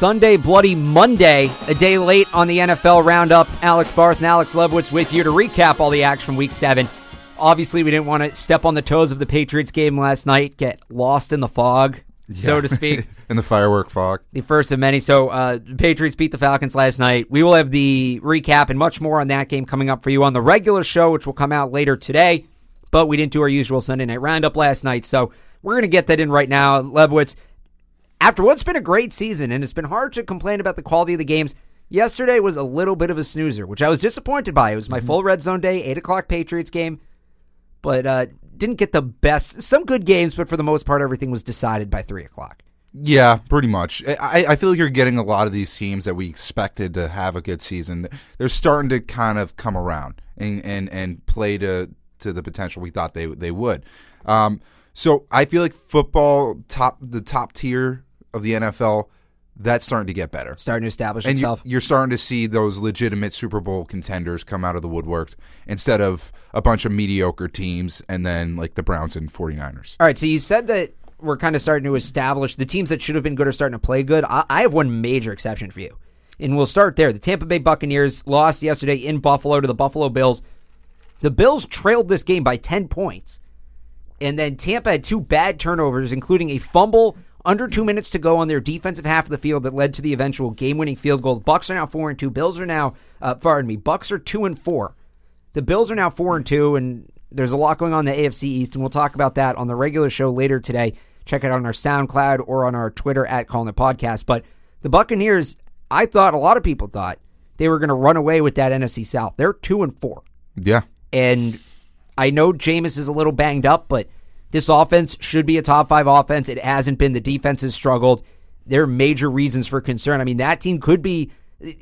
Sunday, Bloody Monday, a day late on the NFL Roundup. Alex Barth and Alex Lebowitz with you to recap all the action from Week 7. Obviously, we didn't want to step on the toes of the Patriots game last night, get lost in the fog, so to speak. In the firework fog. The first of many. So, the Patriots beat the Falcons last night. We will have the recap and much more on that game coming up for you on the regular show, which will come out later today. But we didn't do our usual Sunday night roundup last night, so we're going to get that in right now. Lebowitz, after what's been a great season, and it's been hard to complain about the quality of the games, yesterday was a little bit of a snoozer, which I was disappointed by. It was my full red zone day, 8 o'clock Patriots game, but didn't get the best. Some good games, but for the most part, everything was decided by 3 o'clock. Yeah, pretty much. I feel like you're getting a lot of these teams that we expected to have a good season. They're starting to kind of come around and play to the potential we thought they would. So I feel like football, the top tier of the NFL, that's starting to get better. Starting to establish and itself. You're starting to see those legitimate Super Bowl contenders come out of the woodwork instead of a bunch of mediocre teams and then like the Browns and 49ers. All right, so you said that we're kind of starting to establish the teams that should have been good are starting to play good. I have one major exception for you, and we'll start there. The Tampa Bay Buccaneers lost yesterday in Buffalo to the Buffalo Bills. The Bills trailed this game by 10 points, and then Tampa had 2 bad turnovers, including a fumble under 2 minutes to go on their defensive half of the field that led to the eventual game-winning field goal. The Bucs are now 4-2. Bills are now, Bucs are 2-4. The Bills are now 4-2, and there's a lot going on in the AFC East, and we'll talk about that on the regular show later today. Check it out on our SoundCloud or on our Twitter at Calling It Podcast. But the Buccaneers, a lot of people thought they were going to run away with that NFC South. They're 2-4. Yeah. And I know Jameis is a little banged up, but this offense should be a top 5 offense. It hasn't been. The defense has struggled. There are major reasons for concern. I mean, that team could be.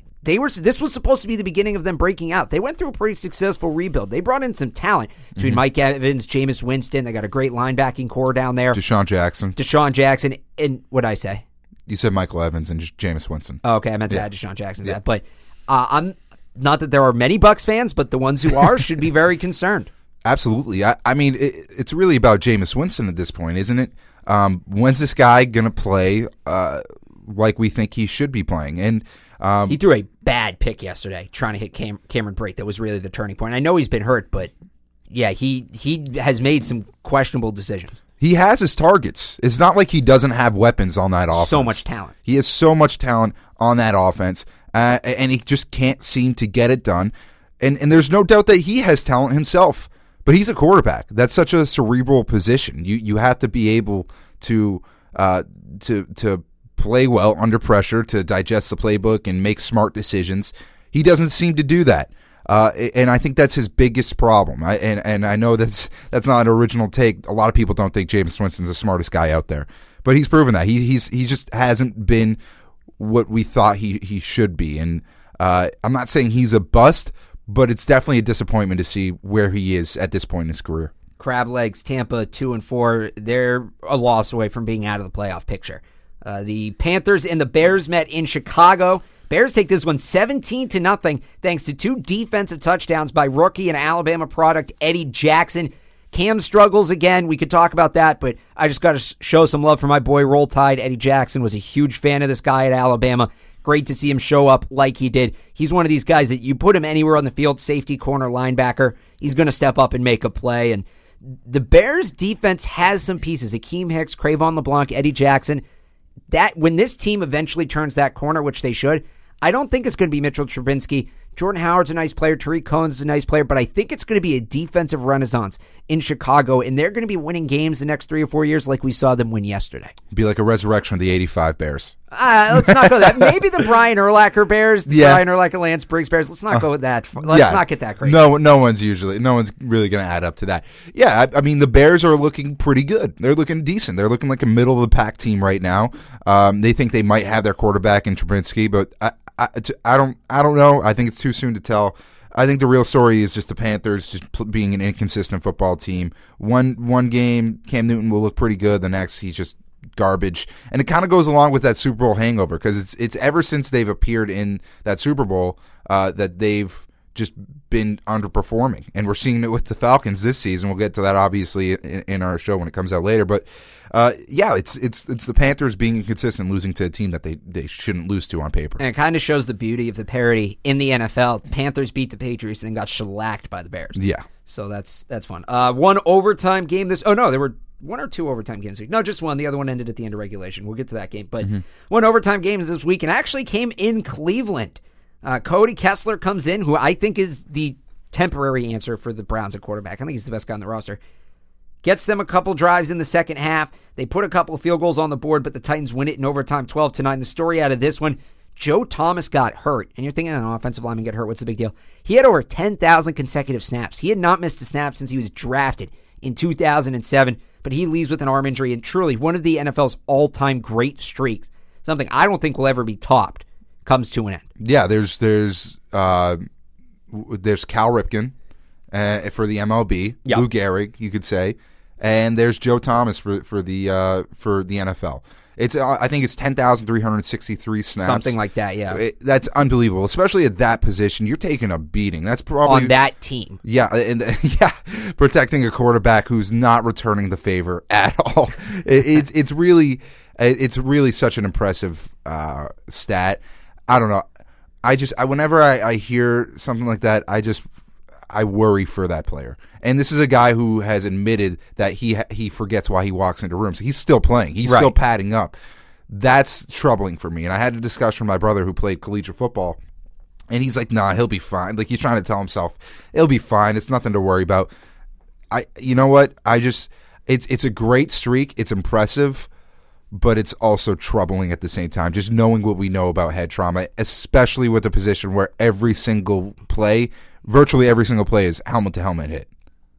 This was supposed to be the beginning of them breaking out. They went through a pretty successful rebuild. They brought in some talent between Mike Evans, Jameis Winston. They got a great linebacking core down there. Deshaun Jackson. And what'd I say? You said Michael Evans and just Jameis Winston. Oh, okay, I meant to add Deshaun Jackson to that. But I'm not that there are many Bucs fans, but the ones who are should be very concerned. Absolutely. I mean, it's really about Jameis Winston at this point, isn't it? When's this guy going to play like we think he should be playing? And he threw a bad pick yesterday trying to hit Cameron Brate. That was really the turning point. I know he's been hurt, but yeah, he has made some questionable decisions. He has his targets. It's not like he doesn't have weapons on that offense. So much talent. He has so much talent on that offense, and he just can't seem to get it done. And there's no doubt that he has talent himself. But he's a quarterback. That's such a cerebral position. You have to be able to play well under pressure, to digest the playbook and make smart decisions. He doesn't seem to do that, and I think that's his biggest problem. And I know that's not an original take. A lot of people don't think Jameis Winston's the smartest guy out there, but he's proven that he just hasn't been what we thought he should be. And I'm not saying he's a bust, but it's definitely a disappointment to see where he is at this point in his career. Crab legs, Tampa 2-4. They're a loss away from being out of the playoff picture. The Panthers and the Bears met in Chicago. Bears take this one 17-0 thanks to 2 defensive touchdowns by rookie and Alabama product Eddie Jackson. Cam struggles again. We could talk about that, but I just got to show some love for my boy Roll Tide. Eddie Jackson was a huge fan of this guy at Alabama. Great to see him show up like he did. He's one of these guys that you put him anywhere on the field, safety, corner, linebacker, he's going to step up and make a play. And the Bears defense has some pieces. Akeem Hicks, Cravon LeBlanc, Eddie Jackson. That when this team eventually turns that corner, which they should, I don't think it's going to be Mitchell Trubisky. Jordan Howard's a nice player. Tariq Cohen's a nice player, but I think it's going to be a defensive renaissance in Chicago, and they're going to be winning games the next 3 or 4 years like we saw them win yesterday. Be like a resurrection of the '85 Bears. Let's not go that. Maybe the Brian Urlacher Bears, the Brian Urlacher, Lance Briggs Bears. Let's not go with that. Let's not get that crazy. No one's really going to add up to that. Yeah, I mean the Bears are looking pretty good. They're looking decent. They're looking like a middle of the pack team right now. They think they might have their quarterback in Trubisky, but I don't know. I think it's too soon to tell. I think the real story is just the Panthers just being an inconsistent football team. One game, Cam Newton will look pretty good. The next, he's just garbage. And it kind of goes along with that Super Bowl hangover because it's ever since they've appeared in that Super Bowl that they've just been underperforming, and we're seeing it with the Falcons this season. We'll get to that obviously in our show when it comes out later. But it's the Panthers being inconsistent, losing to a team that they shouldn't lose to on paper. And it kind of shows the beauty of the parity in the NFL. The Panthers beat the Patriots and then got shellacked by the Bears. Yeah. So that's fun. One overtime game there were one or two overtime games. No, just one. The other one ended at the end of regulation. We'll get to that game. But one overtime game this week, and actually came in Cleveland. Cody Kessler comes in, who I think is the temporary answer for the Browns at quarterback. I think he's the best guy on the roster. Gets them a couple drives in the second half. They put a couple of field goals on the board, but the Titans win it in overtime 12-9. The story out of this one, Joe Thomas got hurt. And you're thinking, an offensive lineman get hurt, what's the big deal? He had over 10,000 consecutive snaps. He had not missed a snap since he was drafted in 2007, but he leaves with an arm injury, and truly one of the NFL's all-time great streaks, something I don't think will ever be topped, comes to an end. Yeah, there's Cal Ripken for the MLB, yep. Lou Gehrig, you could say, and there's Joe Thomas for the NFL. I think it's 10,363 snaps, something like that. Yeah, that's unbelievable, especially at that position. You're taking a beating. That's probably on that team. Yeah, and protecting a quarterback who's not returning the favor at all. It's really such an impressive stat. I don't know. Whenever I hear something like that, I worry for that player. And this is a guy who has admitted that he forgets why he walks into rooms. He's still playing. He's still padding up. That's troubling for me. And I had a discussion with my brother who played collegiate football, and he's like, "Nah, he'll be fine." Like, he's trying to tell himself, "It'll be fine. It's nothing to worry about." You know what? It's a great streak. It's impressive, but it's also troubling at the same time. Just knowing what we know about head trauma, especially with a position where virtually every single play is helmet to helmet hit.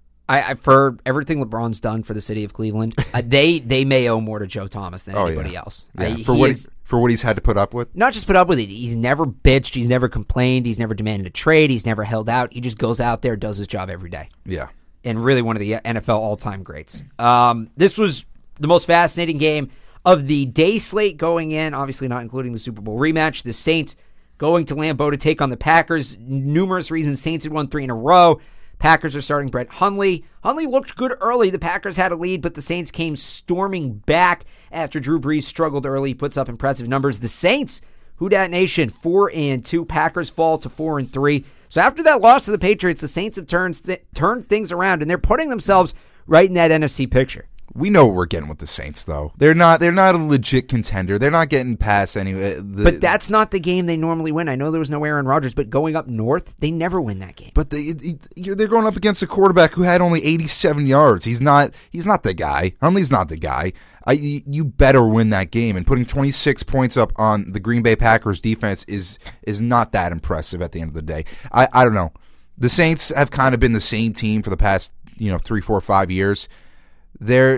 For everything LeBron's done for the city of Cleveland, they may owe more to Joe Thomas than anybody else. Yeah. For what he's had to put up with? Not just put up with it. He's never bitched. He's never complained. He's never demanded a trade. He's never held out. He just goes out there, does his job every day. Yeah. And really one of the NFL all-time greats. This was the most fascinating game of the day slate going in, obviously not including the Super Bowl rematch. The Saints going to Lambeau to take on the Packers. Numerous reasons. Saints had won 3 in a row. Packers are starting Brett Hundley. Hundley looked good early. The Packers had a lead, but the Saints came storming back after Drew Brees struggled early. He puts up impressive numbers. The Saints, Who Dat Nation, 4-2. Packers fall to 4-3. So after that loss to the Patriots, the Saints have turned things around, and they're putting themselves right in that NFC picture. We know what we're getting with the Saints, though. They're not a legit contender. They're not getting past anyway. But that's not the game they normally win. I know there was no Aaron Rodgers, but going up north, they never win that game. But they're going up against a quarterback who had only 87 yards. He's not the guy. Hundley's not the guy. You better win that game. And putting 26 points up on the Green Bay Packers defense is not that impressive at the end of the day. I don't know. The Saints have kind of been the same team for the past 3, 4, 5 years. They're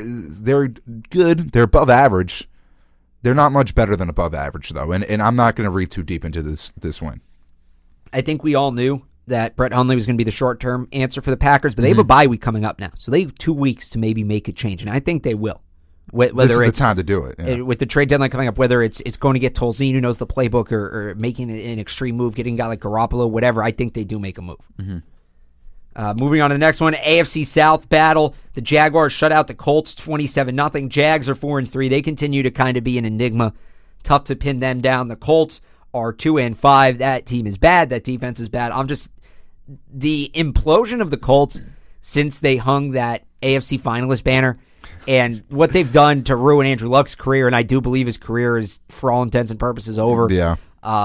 good. They're above average. They're not much better than above average, though. And I'm not going to read too deep into this win. I think we all knew that Brett Hundley was going to be the short-term answer for the Packers, but they have a bye week coming up now. So they have 2 weeks to maybe make a change, and I think they will. Whether this is the time to do it. Yeah. With the trade deadline coming up, whether it's going to get Tolzien, who knows the playbook, or making an extreme move, getting a guy like Garoppolo, whatever, I think they do make a move. Mm-hmm. Moving on to the next one, AFC South battle. The Jaguars shut out the Colts 27-0. Jags are 4-3. They continue to kind of be an enigma. Tough to pin them down. The Colts are 2-5. That team is bad. That defense is bad. The implosion of the Colts since they hung that AFC finalist banner and what they've done to ruin Andrew Luck's career, and I do believe his career is, for all intents and purposes, over. Yeah.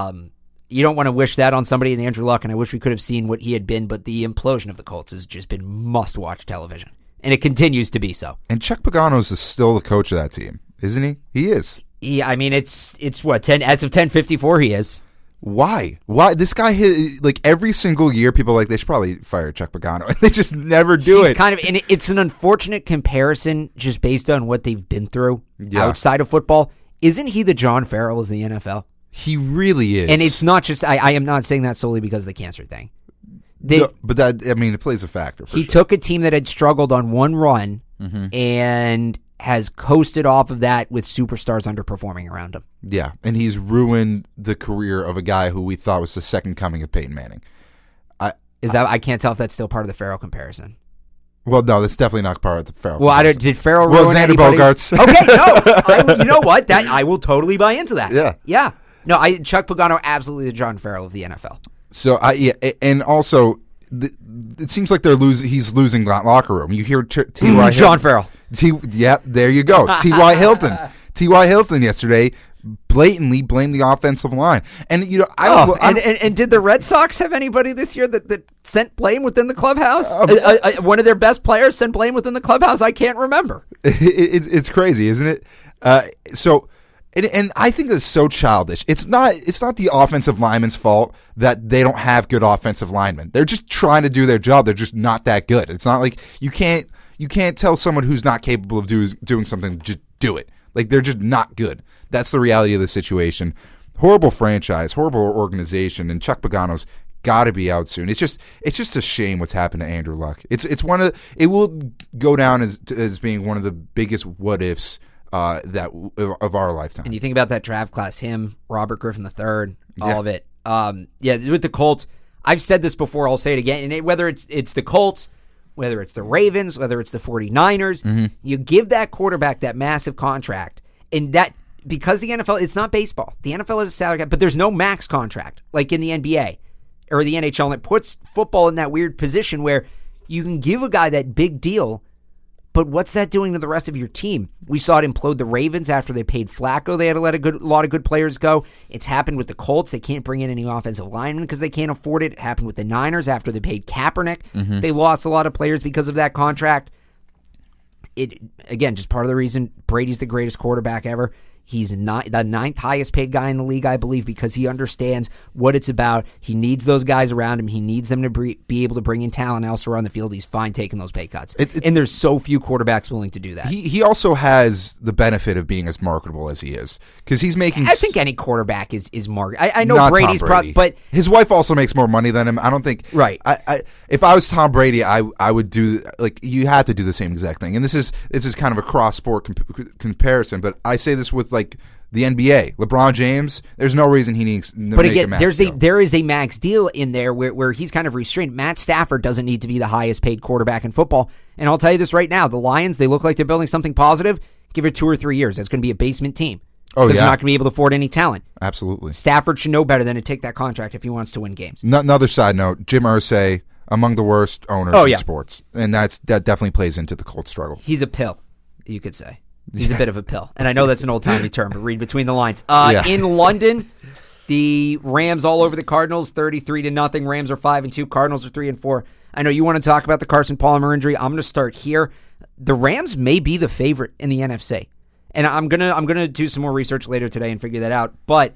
You don't want to wish that on somebody in Andrew Luck, and I wish we could have seen what he had been, but the implosion of the Colts has just been must-watch television, and it continues to be so. And Chuck Pagano's is still the coach of that team, isn't he? He is. Yeah, I mean, it's what, 10 as of 10:54 he is. Why? This guy hit, like, every single year, people are like, they should probably fire Chuck Pagano, and they just never do it. And it's an unfortunate comparison just based on what they've been through outside of football. Isn't he the John Farrell of the NFL? He really is. And it's not just, I am not saying that solely because of the cancer thing. But it plays a factor. He took a team that had struggled on one run and has coasted off of that with superstars underperforming around him. Yeah, and he's ruined the career of a guy who we thought was the second coming of Peyton Manning. Is that I can't tell if that's still part of the Farrell comparison. Well, no, that's definitely not part of the Farrell. Well, did Farrell ruin Xander anybody's? Bogaerts. Okay, no, you know what? That I will totally buy into that. Yeah. No, Chuck Pagano, absolutely the John Farrell of the NFL. So, and also, it seems like he's losing that locker room. You hear T.Y. John Farrell. Yep, there you go. T.Y. Hilton. T.Y. Hilton yesterday blatantly blamed the offensive line. And, and did the Red Sox have anybody this year that sent blame within the clubhouse? One of their best players sent blame within the clubhouse? I can't remember. It's crazy, isn't it? And I think it's so childish. It's not the offensive lineman's fault that they don't have good offensive linemen. They're just trying to do their job. They're just not that good. It's not like you can't tell someone who's not capable of doing something, just do it. Like, they're just not good. That's the reality of the situation. Horrible franchise, horrible organization, and Chuck Pagano's got to be out soon. It's just a shame what's happened to Andrew Luck. It will go down as being one of the biggest what ifs of our lifetime. And you think about that draft class, him, Robert Griffin III, all of it. With the Colts, I've said this before, I'll say it again, and whether it's the Colts, whether it's the Ravens, whether it's the 49ers, you give that quarterback that massive contract, and that, because the NFL, it's not baseball. The NFL is a salary cap, but there's no max contract like in the NBA or the NHL, and it puts football in that weird position where you can give a guy that big deal, but what's that doing to the rest of your team? We saw it implode the Ravens after they paid Flacco. They had to let a lot of good players go. It's happened with the Colts. They can't bring in any offensive linemen because they can't afford it. It happened with the Niners after they paid Kaepernick. They lost a lot of players because of that contract. Again, just part of the reason Brady's the greatest quarterback ever. He's not the ninth highest paid guy in the league, I believe, because he understands what it's about. He needs those guys around him. He needs them to be able to bring in talent elsewhere on the field. He's fine taking those pay cuts. And there's so few quarterbacks willing to do that. He also has the benefit of being as marketable as he is, because he's making. I think any quarterback is marketable. I know Brady's Brady. but his wife also makes more money than him. I don't think. Right. If I was Tom Brady, I would do, like, you have to do the same exact thing. And this is kind of a cross sport comparison, but I say this with, like, the NBA, LeBron James, there's no reason he needs to but again, make a max deal. There is a max deal in there where he's kind of restrained. Matt Stafford doesn't need to be the highest paid quarterback in football. And I'll tell you this right now, the Lions, they look like they're building something positive. Give it 2 or 3 years. That's going to be a basement team. Because they're not going to be able to afford any talent. Absolutely. Stafford should know better than to take that contract if he wants to win games. Another side note, Jim Irsay, among the worst owners in sports. And that definitely plays into the Colts struggle. He's a pill, you could say. He's a bit of a pill. And I know that's an old-timey term, but read between the lines. In London, the Rams all over the Cardinals, 33-0. Rams are 5-2. Cardinals are 3-4. I know you want to talk about the Carson Palmer injury. I'm going to start here. The Rams may be the favorite in the NFC. And I'm gonna do some more research later today and figure that out. But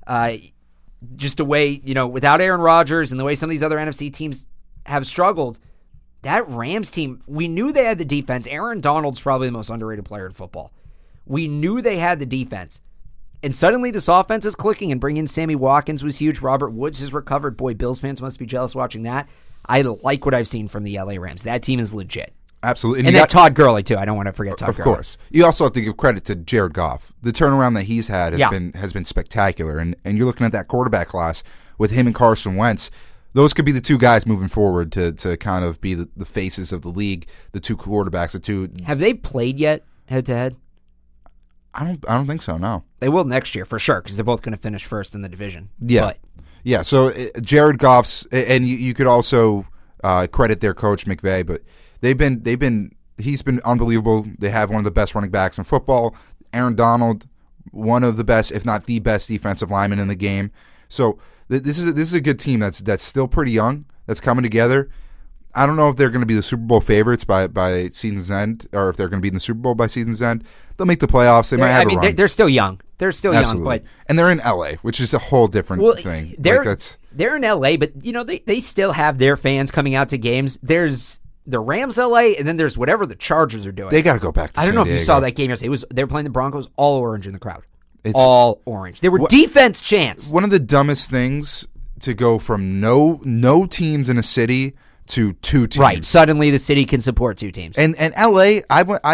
just the way, without Aaron Rodgers and the way some of these other NFC teams have struggled, that Rams team, we knew they had the defense. Aaron Donald's probably the most underrated player in football. We knew they had the defense. And suddenly this offense is clicking, and bringing in Sammy Watkins was huge. Robert Woods has recovered. Boy, Bills fans must be jealous watching that. I like what I've seen from the LA Rams. That team is legit. Absolutely. And that Todd Gurley, too. I don't want to forget Todd Gurley. Of course. You also have to give credit to Jared Goff. The turnaround that he's had has been spectacular. And you're looking at that quarterback class with him and Carson Wentz. Those could be the two guys moving forward to kind of be the faces of the league, the two quarterbacks, the two. Have they played yet, head-to-head? I don't think so, no. They will next year, for sure, because they're both going to finish first in the division. Yeah. Yeah, so Jared Goff's, and you could also credit their coach, McVay, but he's been unbelievable. They have one of the best running backs in football. Aaron Donald, one of the best, if not the best defensive lineman in the game. So this is a good team that's still pretty young, that's coming together. I don't know if they're going to be the Super Bowl favorites by season's end, or if they're going to be in the Super Bowl by season's end. They'll make the playoffs. They might have a run. They're still young. They're still Absolutely. young, and they're in LA, which is a whole different thing. They're in LA, but they still have their fans coming out to games. There's the Rams LA, and then there's whatever the Chargers are doing. They got to go back to I don't San know if Diego. you saw that game yesterday. They were playing the Broncos, all orange in the crowd. All orange. They were defense chants. One of the dumbest things to go from no teams in a city to two teams. Right. Suddenly the city can support two teams. And LA, I went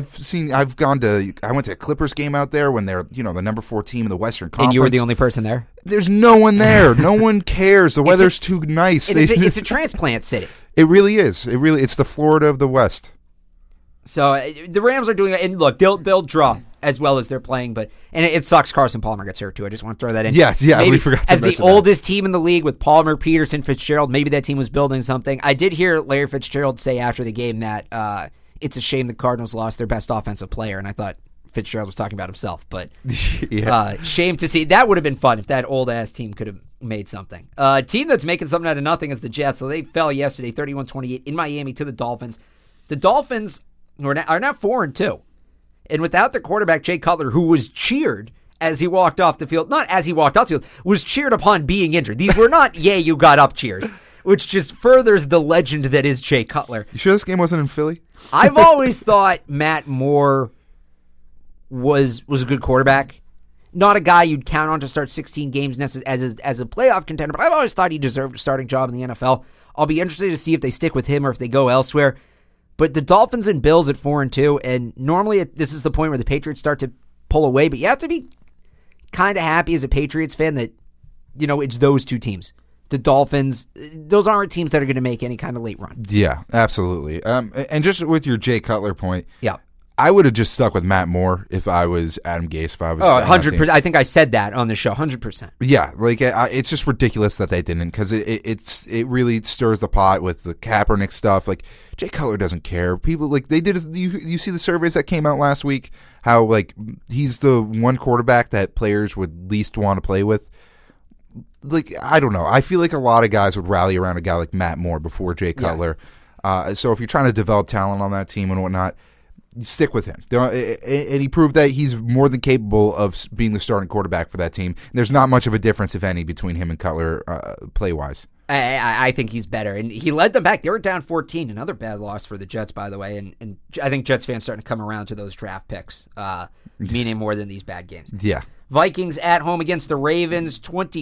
to a Clippers game out there when they're, the number 4 team in the Western Conference. And you were the only person there? There's no one there. No one cares. The weather's too nice. It's a transplant city. It really is. It's the Florida of the West. So the Rams are doing it, and look, they'll draw as well as they're playing, and it sucks Carson Palmer gets hurt too. I just want to throw that in. Yeah, maybe, we forgot to as mention the oldest team in the league with Palmer, Peterson, Fitzgerald, maybe that team was building something. I did hear Larry Fitzgerald say after the game that it's a shame the Cardinals lost their best offensive player, and I thought Fitzgerald was talking about himself, but shame to see. That would have been fun if that old-ass team could have made something. A team that's making something out of nothing is the Jets, so they fell yesterday 31-28 in Miami to the Dolphins. The Dolphins are now 4-2. And without the quarterback, Jay Cutler, who was cheered as he walked off the field, not as he walked off the field, was cheered upon being injured. These were not, yay, you got up cheers, which just furthers the legend that is Jay Cutler. You sure this game wasn't in Philly? I've always thought Matt Moore was a good quarterback. Not a guy you'd count on to start 16 games as a playoff contender, but I've always thought he deserved a starting job in the NFL. I'll be interested to see if they stick with him or if they go elsewhere. But the Dolphins and Bills at 4-2, and normally this is the point where the Patriots start to pull away, but you have to be kind of happy as a Patriots fan that, it's those two teams. The Dolphins, those aren't teams that are going to make any kind of late run. Yeah, absolutely. And just with your Jay Cutler point, yeah, I would have just stuck with Matt Moore if I was Adam Gase. If I was 100%. I think I said that on the show, 100%. Yeah, it's just ridiculous that they didn't, because it really stirs the pot with the Kaepernick stuff. Like, Jay Cutler doesn't care. People they did. You see the surveys that came out last week? How he's the one quarterback that players would least want to play with. I don't know. I feel like a lot of guys would rally around a guy like Matt Moore before Jay Cutler. Yeah. So if you're trying to develop talent on that team and whatnot, stick with him. And he proved that he's more than capable of being the starting quarterback for that team. There's not much of a difference, if any, between him and Cutler play-wise. I think he's better. And he led them back. They were down 14. Another bad loss for the Jets, by the way. And I think Jets fans starting to come around to those draft picks, meaning more than these bad games. Yeah. Vikings at home against the Ravens,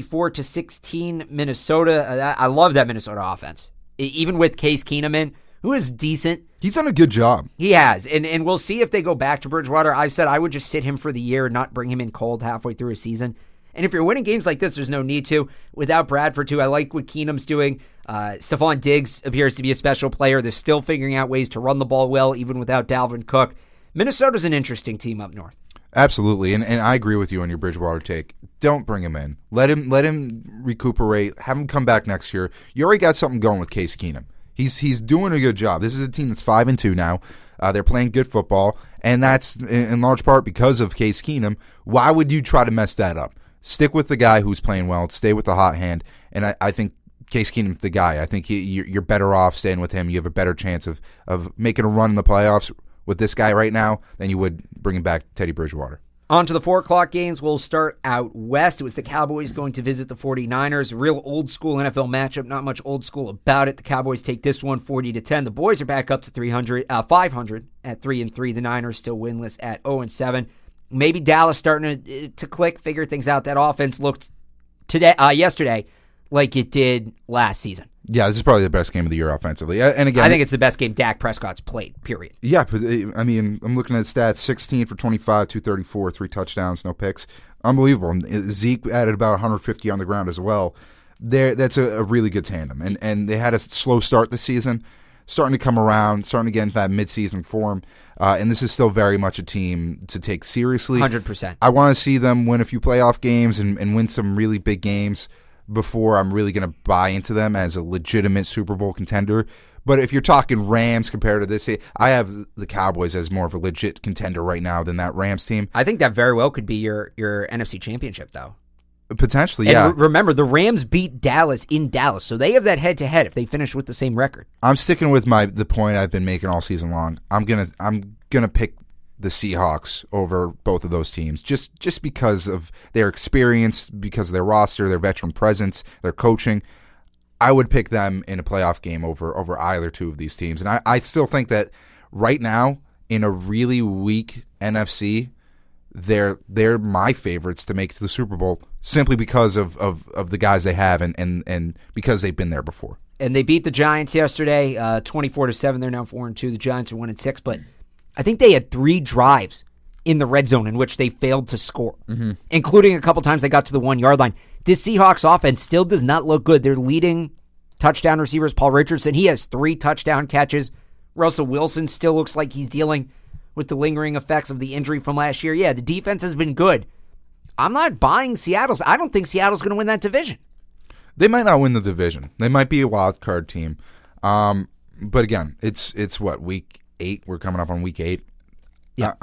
24-16 Minnesota. I love that Minnesota offense. Even with Case Keenum in, who is decent. He's done a good job. He has. And we'll see if they go back to Bridgewater. I've said I would just sit him for the year and not bring him in cold halfway through a season. And if you're winning games like this, there's no need to. Without Bradford, too, I like what Keenum's doing. Stephon Diggs appears to be a special player. They're still figuring out ways to run the ball well, even without Dalvin Cook. Minnesota's an interesting team up north. Absolutely, and I agree with you on your Bridgewater take. Don't bring him in. Let him recuperate. Have him come back next year. You already got something going with Case Keenum. He's doing a good job. This is a team that's 5-2 now. They're playing good football, and that's in large part because of Case Keenum. Why would you try to mess that up? Stick with the guy who's playing well. Stay with the hot hand, and I think Case Keenum's the guy. I think you're better off staying with him. You have a better chance of making a run in the playoffs with this guy right now than you would bringing back Teddy Bridgewater. On to the 4 o'clock games. We'll start out west. It was the Cowboys going to visit the 49ers. A real old-school NFL matchup. Not much old school about it. The Cowboys take this one 40-10. The boys are back up to 500 at 3-3. The Niners still winless at 0-7. Maybe Dallas starting to click, figure things out. That offense looked yesterday like it did last season. Yeah, this is probably the best game of the year offensively. And again, I think it's the best game Dak Prescott's played, period. Yeah, I mean, I'm looking at stats, 16 for 25, 234, 3 touchdowns, no picks. Unbelievable. And Zeke added about 150 on the ground as well. That's a really good tandem. And they had a slow start this season, starting to come around, starting to get into that midseason form. And this is still very much a team to take seriously. 100%. I want to see them win a few playoff games and win some really big games before I'm really going to buy into them as a legitimate Super Bowl contender. But if you're talking Rams compared to this, I have the Cowboys as more of a legit contender right now than that Rams team. I think that very well could be your NFC Championship, though. Potentially, and yeah. Remember, the Rams beat Dallas in Dallas, so they have that head-to-head if they finish with the same record. I'm sticking with the point I've been making all season long. I'm gonna pick the Seahawks over both of those teams, just because of their experience, because of their roster, their veteran presence, their coaching. I would pick them in a playoff game over either two of these teams. And I still think that right now, in a really weak NFC, they're my favorites to make it to the Super Bowl simply because of the guys they have and because they've been there before. And they beat the Giants yesterday, 24-7. They're now 4-2. The Giants are 1-6. But I think they had 3 drives in the red zone in which they failed to score, including a couple times they got to the 1-yard line. This Seahawks offense still does not look good. Their leading touchdown receiver is Paul Richardson. He has 3 touchdown catches. Russell Wilson still looks like he's dealing with the lingering effects of the injury from last year. Yeah, the defense has been good. I'm not buying Seattle's. I don't think Seattle's going to win that division. They might not win the division. They might be a wild card team. But again, it's what, week 8? We're coming up on week 8. Yeah.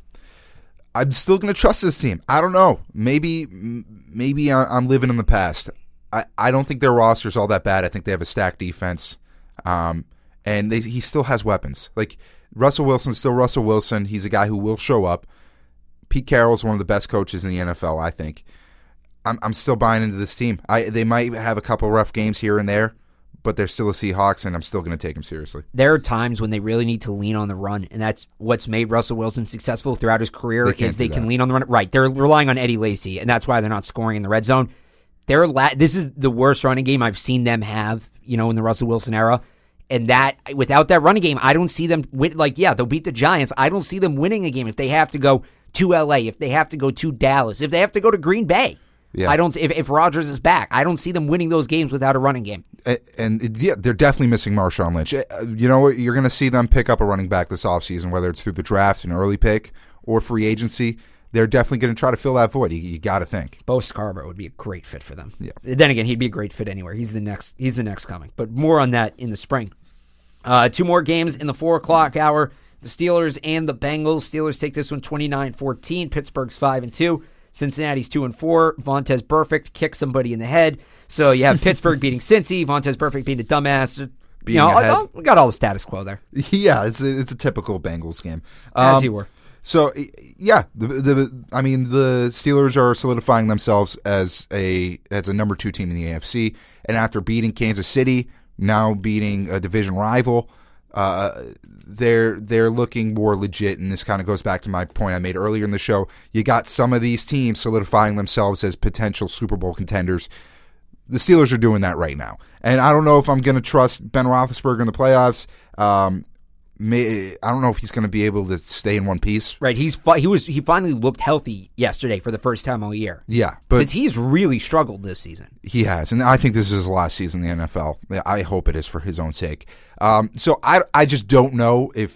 I'm still going to trust this team. I don't know. Maybe I'm living in the past. I don't think their roster's all that bad. I think they have a stacked defense. And he still has weapons. Like, Russell Wilson's still Russell Wilson. He's a guy who will show up. Pete Carroll's one of the best coaches in the NFL, I think. I'm still buying into this team. They might have a couple rough games here and there, but they're still the Seahawks, and I'm still going to take them seriously. There are times when they really need to lean on the run, and that's what's made Russell Wilson successful throughout his career is they can lean on the run. Right, they're relying on Eddie Lacy, and that's why they're not scoring in the red zone. This is the worst running game I've seen them have, in the Russell Wilson era. And that without that running game, I don't see them win. They'll beat the Giants. I don't see them winning a game if they have to go to L.A., if they have to go to Dallas, if they have to go to Green Bay. Yeah. I don't. If Rodgers is back, I don't see them winning those games without a running game. And they're definitely missing Marshawn Lynch. You know what? You're going to see them pick up a running back this offseason, whether it's through the draft, an early pick, or free agency. They're definitely going to try to fill that void. You got to think. Bo Scarborough would be a great fit for them. Yeah. Then again, he'd be a great fit anywhere. He's the next coming. But more on that in the spring. 2 more games in the 4 o'clock hour. The Steelers and the Bengals. Steelers take this one 29-14. Pittsburgh's 5-2. Cincinnati's 2-4. Vontaze Burfict kicks somebody in the head. So you have Pittsburgh beating Cincy. Vontaze Burfict being a dumbass. We got all the status quo there. Yeah, it's a typical Bengals game. As you were. So yeah, the Steelers are solidifying themselves as a number 2 team in the AFC, and after beating Kansas City, now beating a division rival, they're looking more legit. And this kind of goes back to my point I made earlier in the show. You got some of these teams solidifying themselves as potential Super Bowl contenders. The Steelers are doing that right now, and I don't know if I'm going to trust Ben Roethlisberger in the playoffs. I don't know if he's going to be able to stay in one piece. Right, he finally looked healthy yesterday for the first time all year. Yeah, but he's really struggled this season. He has, and I think this is his last season in the NFL. I hope it is for his own sake. So I just don't know if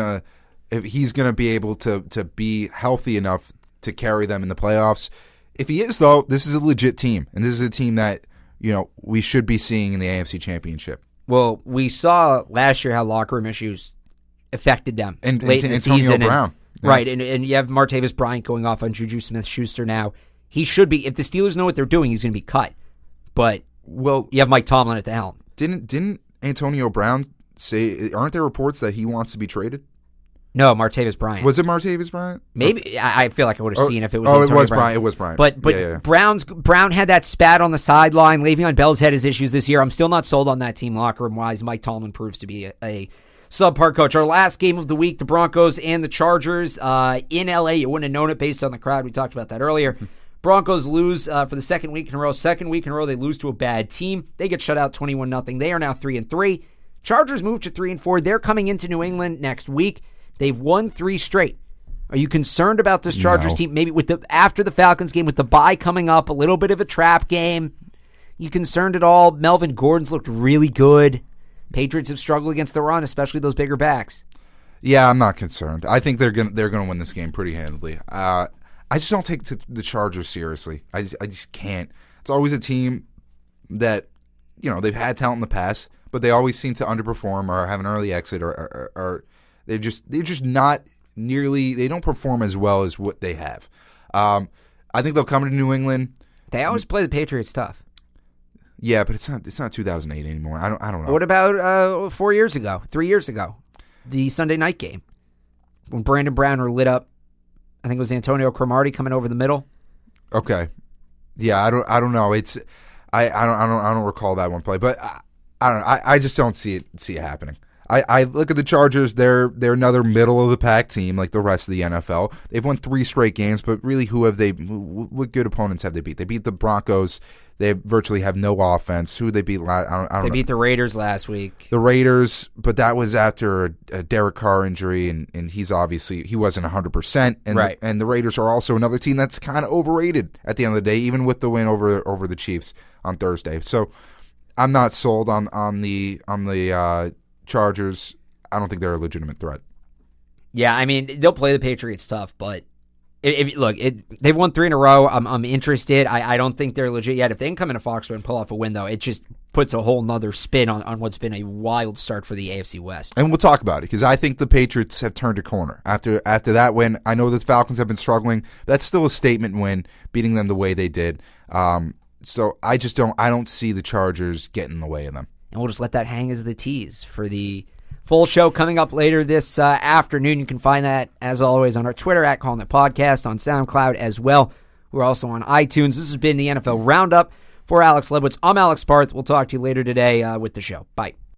he's gonna be able to be healthy enough to carry them in the playoffs. If he is, though, this is a legit team, and this is a team that we should be seeing in the AFC Championship. Well, we saw last year how locker room issues affected them and late in the Antonio season. Brown. Right, and you have Martavis Bryant going off on Juju Smith-Schuster now. He should be, if the Steelers know what they're doing, he's going to be cut. But you have Mike Tomlin at the helm. Didn't Antonio Brown say, aren't there reports that he wants to be traded? No, Martavis Bryant. Was it Martavis Bryant? Maybe. I feel like I would have seen if it was Antonio it was Bryant. It was Bryant. But yeah. Brown had that spat on the sideline. Le'Veon Bell's had his issues this year. I'm still not sold on that team locker room wise. Mike Tomlin proves to be a subpar coach. Our last game of the week, the Broncos and the Chargers in LA. You wouldn't have known it based on the crowd. We talked about that earlier. Broncos lose for the second week in a row. Second week in a row, they lose to a bad team. They get shut out 21-0. They are now 3-3. Chargers move to 3-4. They're coming into New England next week. They've won 3 straight. Are you concerned about this Chargers team? Maybe after the Falcons game, with the bye coming up, a little bit of a trap game. You concerned at all? Melvin Gordon's looked really good. Patriots have struggled against the run, especially those bigger backs. Yeah, I'm not concerned. I think they're gonna win this game pretty handily. I just don't take the Chargers seriously. I just can't. It's always a team that they've had talent in the past, but they always seem to underperform or have an early exit or they're just not nearly. They don't perform as well as what they have. I think they'll come to New England. They always play the Patriots tough. Yeah, but it's not 2008 anymore. I don't know. What about 3 years ago, the Sunday night game when Brandon Brown were lit up? I think it was Antonio Cromartie coming over the middle. Okay, yeah, I don't know. It's I don't recall that one play, but I don't know. I just don't see it happening. I look at the Chargers. They're another middle of the pack team like the rest of the NFL. They've won 3 straight games, but really, what good opponents have they beat? They beat the Broncos. They virtually have no offense. Who they beat last? I don't know. They beat the Raiders last week. The Raiders, but that was after a Derek Carr injury, and he wasn't 100%. And right. And the Raiders are also another team that's kind of overrated at the end of the day, even with the win over the Chiefs on Thursday. So I'm not sold on the Chargers. I don't think they're a legitimate threat. Yeah, I mean they'll play the Patriots tough, but. They've won 3 in a row. I'm interested. I don't think they're legit yet. If they can come into Foxborough and pull off a win, though, it just puts a whole nother spin on what's been a wild start for the AFC West. And we'll talk about it because I think the Patriots have turned a corner after that win. I know the Falcons have been struggling. That's still a statement win, beating them the way they did. So I don't see the Chargers getting in the way of them. And we'll just let that hang as the tease for the full show coming up later this afternoon. You can find that, as always, on our Twitter at Calling It Podcast, on SoundCloud as well. We're also on iTunes. This has been the NFL Roundup. For Alex Lebowitz, I'm Alex Parth. We'll talk to you later today with the show. Bye.